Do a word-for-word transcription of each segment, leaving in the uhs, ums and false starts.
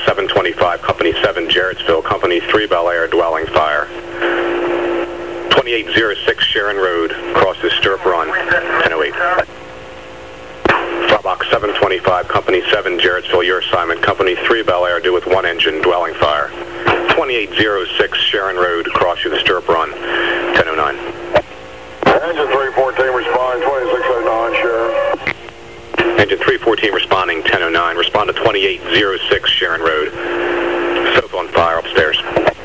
seven twenty-five, Company seven, Jarrettsville, Company three, Bel Air, dwelling fire. twenty-eight oh six Sharon Road, crosses Stirrup Run, ten oh eight. Firebox seven twenty-five, Company seven, Jarrettsville, your assignment. Company three, Bel Air, due with one engine, dwelling fire. twenty-eight oh six Sharon Road, cross you the Stirrup Run, ten oh nine. Engine three fourteen responding, twenty-six oh nine, Sharon. Engine three fourteen responding, ten oh nine. Respond to twenty-eight oh six Sharon Road. Soap on fire upstairs.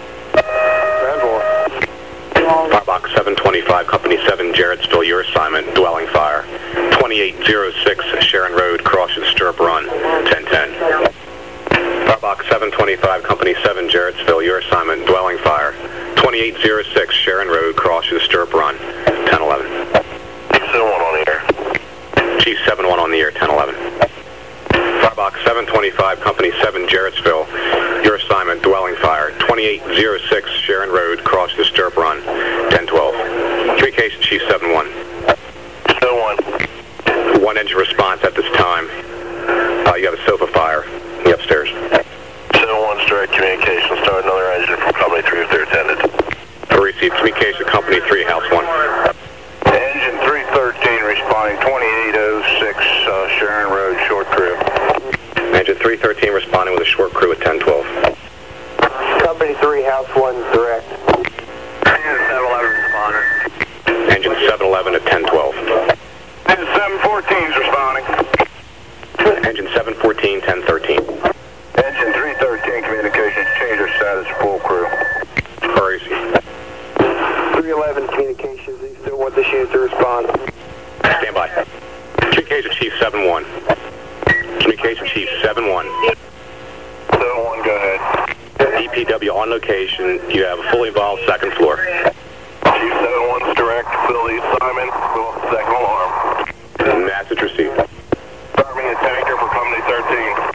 Firebox seven twenty-five, Company seven, Jarrettsville, your assignment, dwelling fire. twenty-eight oh six Sharon Road, cross the Stirrup Run, ten ten. Firebox seven twenty-five, Company seven, Jarrettsville, your assignment, dwelling fire. twenty-eight oh six Sharon Road, cross the Stirrup Run, ten eleven. Chief seven one on the air. Chief seven one on the air, ten eleven. Firebox seven twenty-five, Company seven, Jarrettsville, your assignment, dwelling fire. twenty-eight oh six Sharon Road, cross the Stirrup Run, ten twelve. Three case, Chief seven one. seven one. One engine response at this time. Uh, you have a sofa fire in the upstairs. seven one, direct communication. Start another engine from Company three if they're attended. Received communication, Company three, House one. Engine three thirteen responding, twenty-eight oh six uh, Sharon Road, short crew. Engine three thirteen responding with a short crew at ten twelve. Company three, House one, direct. Engine seven eleven responding. Engine seven eleven at ten twelve. Engine seven fourteen is responding. Engine seven fourteen, ten thirteen. Engine three thirteen communications, change their status, full crew. Where is he? three eleven communications, you still want this unit to respond? Stand by. Communication Chief seven one. Communication Chief seven one. seven one, go ahead. D P W on location. You have a fully involved second floor. Chief seven one's direct, fill the assignment, fill the second alarm. Message received. Start me a tanker for Company thirteen.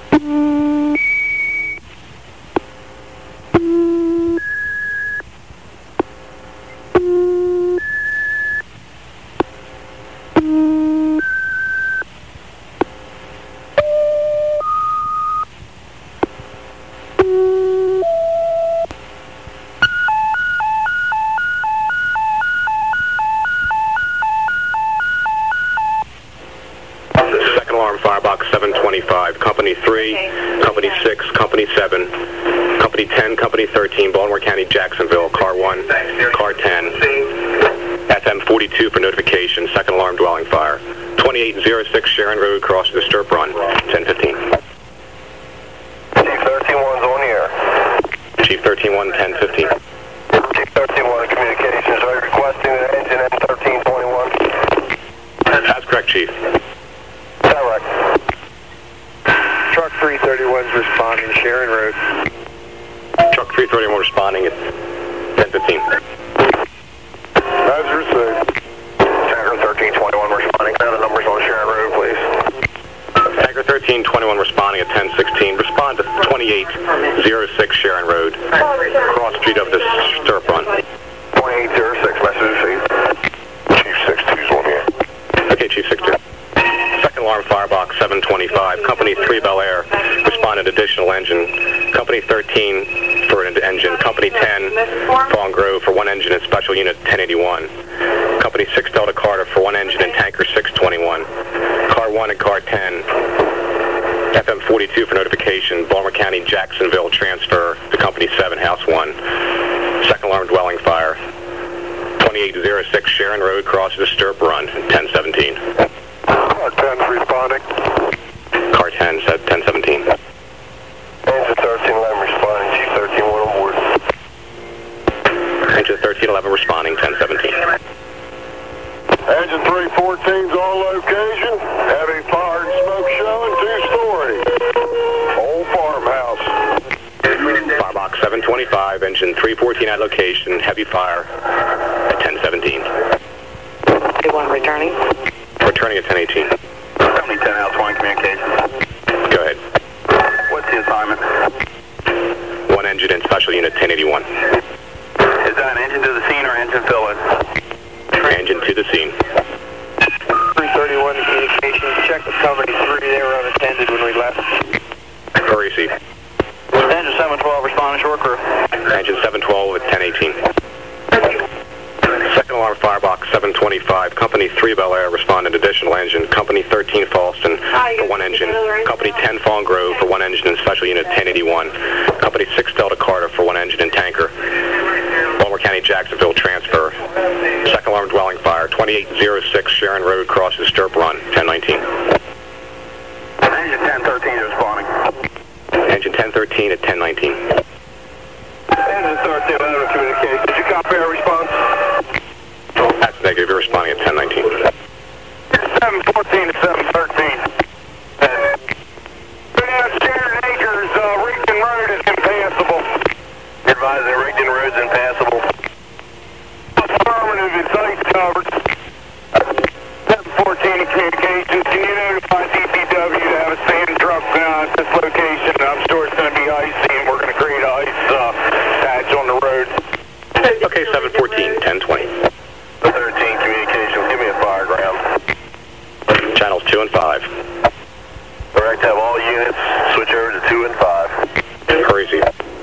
Firebox seven twenty-five, Company three, Company six, Company seven, Company ten, Company thirteen, Baltimore County, Jacksonville, Car one, Car ten, F M forty-two for notification, second alarm dwelling fire. twenty-eight oh six Sharon Road, cross the Stirrup Run, ten fifteen. Chief thirteen one's on the air. Chief thirteen one, ten fifteen. Chief thirteen one communications, are you requesting an engine M thirteen twenty-one? That's correct, Chief. Truck three thirty-one's responding, Sharon Road. Truck three thirty-one responding at ten fifteen. That's received. Tanker thirteen twenty-one responding. Now the numbers on Sharon Road, please. Tanker thirteen twenty-one responding at ten sixteen. Respond to twenty-eight oh six Sharon Road. Cross street of the Stirrup Run. twenty-eight oh six, message received. Chief six two's on here. Okay, Chief six two. Second alarm Firebox seven twenty-five, Company three Bel Air, responded additional engine. Company thirteen for an engine. Company ten, Fawn Grove for one engine and special unit ten eighty-one. Company six Delta Carter for one engine and tanker six twenty-one. Car one and Car ten, F M forty-two for notification. Baltimore County, Jacksonville, transfer to Company seven, House one. Second alarm dwelling fire. twenty-eight oh six Sharon Road, crosses the Stirrup Run, ten seventeen. Car ten's responding. Car ten said ten seventeen. Engine thirteen eleven responding. Chief thirteen one on board. Engine thirteen eleven responding, ten seventeen. Engine three fourteen's on location. Heavy fire and smoke showing, two-story. Old farmhouse. Firebox seven twenty-five, engine three fourteen at location, heavy fire at ten seventeen. one returning. Returning at ten eighteen. Company ten House one communications. Go ahead. What's the assignment? One engine and special unit ten eighty-one. Is that an engine to the scene or engine fill-in? Engine to the scene. three thirty-one communications, check with Company three, they were unattended when we left. Receive. three Bel Air responded additional engine. Company thirteen Falston for one engine. Company ten Fawn Grove for one engine and Special Unit ten eighty-one. Company six Delta Carter for one engine and tanker. Baltimore County Jacksonville transfer. Second alarm dwelling fire. twenty-eight oh six Sharon Road crosses Stirp Run. ten nineteen. Engine ten thirteen is responding. Engine ten thirteen at ten nineteen. Engine thirteen, out of communication. Did you copy our response? That's negative. You're responding at ten nineteen. seven fourteen to seven thirteen. Sharon Acres, uh, Rigdon Road is impassable. Advise that Rigdon Road is impassable. Affirmative, it's ice covered. seven fourteen communications. Can you notify D P W to have a sand truck uh, at this location? I'm sure it's going to be icy and we're going to create an ice uh, patch on the road. Okay, seven fourteen, ten twenty. thirteen communications, give me a fire ground. Channels two and five. Correct, have all units switch over to two and five. Hurry,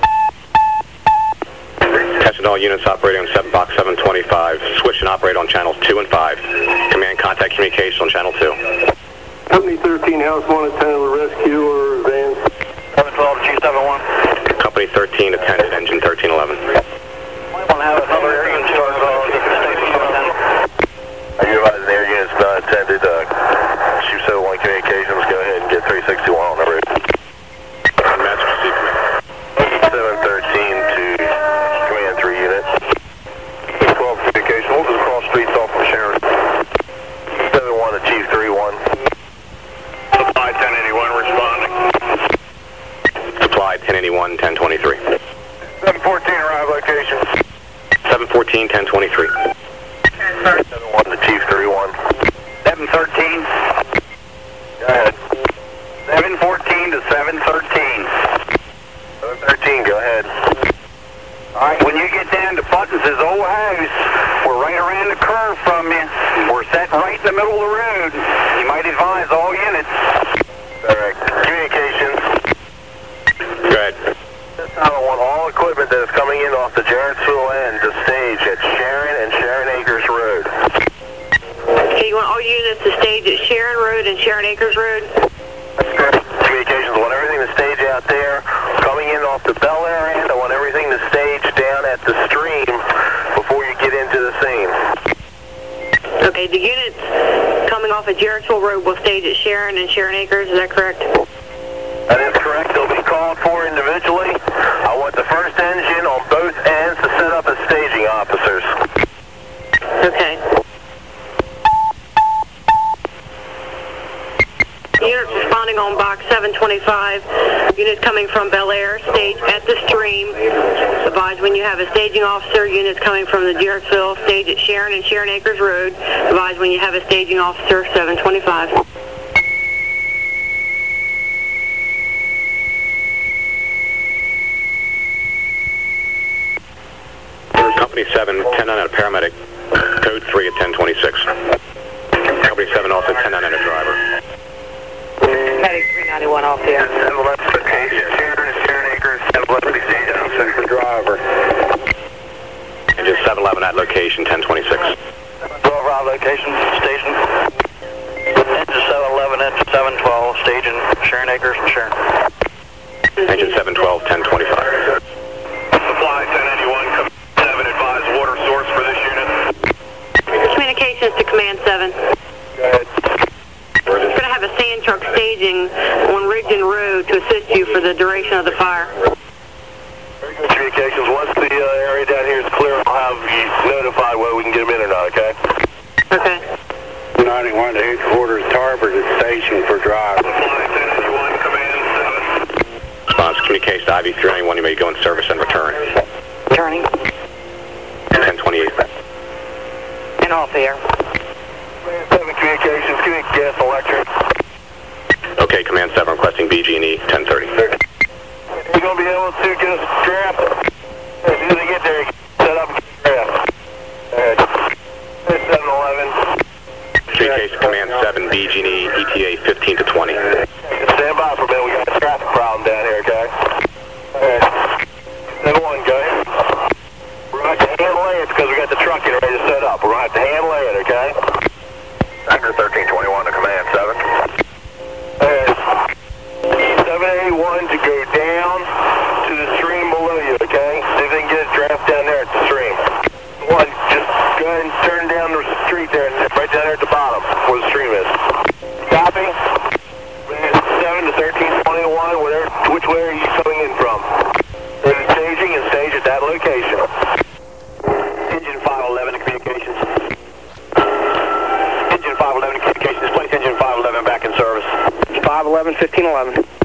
testing all units operating on seven box seven twenty-five. Switch and operate on channels two and five. Command contact communication on channel two. Company thirteen, House one attended with rescue or vans. seven twelve to Chief seven one. Company thirteen attended engine thirteen eleven. Want to have another air unit started on the station seven ten. I advise the air units not attended. Uh, Chief seven one communications, go ahead and get three sixty-one on the road. Master C command. seven thirteen to command three unit. twelve communication, we'll just cross streets off from Sharon. seven one to Chief three one. Supply ten eighty-one responding. Supply ten eighty-one, ten twenty-three. seven fourteen arrive location. seven fourteen, ten twenty-three. seven one to Chief three one. seven thirteen. Go ahead. seven fourteen to seven thirteen. seven thirteen, go ahead. Alright, when you get down to Buttons' old house, we're right around the curve from you. We're set right in the middle of the road. You might advise all units. Correct. Communications. Go ahead. This time I want all equipment that is coming in off the Jarrettsville end to stage at Sharon and Sharon Acres Road. Okay, you want all units to stage at Sharon Road and Sharon Acres Road? Communications, I want everything to stage out there. Coming in off the Bel Air end, I want everything to stage down at the stream before you get into the scene. Okay, the units coming off of Jarrettsville Road will stage at Sharon and Sharon Acres, is that correct? That is correct. They'll be called for individually. I want the first engine on both ends to set up as staging officers. Okay. Units responding on box seven twenty-five. Units coming from Bel Air, stage at the stream. Advise when you have a staging officer. Units coming from the Jarrettsville, stage at Sharon and Sharon Acres Road. Advise when you have a staging officer, seven twenty-five. Company seven, ten on a paramedic. Code three at ten twenty-six. Company seven also ten on a driver. Medic three ninety-one off there. Ambulance location, Sharon and Sharon Acres, ambulance stage officer for driver. Engine seven eleven at location, ten twenty-six. twelve route location, station. Engine seven eleven, engine seven twelve, staging Sharon Acres and Sharon. Engine seven twelve, ten twenty-five. Supply ten eighty-one, seven advised water source for this unit. Communications to Command seven. Go ahead. We're going to have a sand truck staging on Rigdon Road to assist you for the duration of the fire. Very good communications. Once the uh, area down here is clear, I'll have you notified whether we can get them in or not, okay? Okay. ninety-one to headquarters, Tarbert is station for drive. Supply ten eighty-one, command seven. Response communication to I V three ninety-one. You may go in service and return. Turning. ten twenty-eight. And off there. seven communications, give me gas and electric. Okay, Command seven requesting B G and E, ten thirty. You're going to be able to get a strap. As soon as they get there, set up and strap. seven eleven. Communication to Command seven, B G and E, E T A fifteen to twenty. Stand by for a minute, we got a traffic problem down here, okay? Alright. seven one, go ahead. We're going to have to hand lay it because we got the truck in ready to set up. We're going to have to hand lay it, okay? where are you coming in from? In staging and stage at that location. Engine five eleven to communications. Engine five eleven to communications. Place engine five eleven back in service. five eleven, fifteen eleven.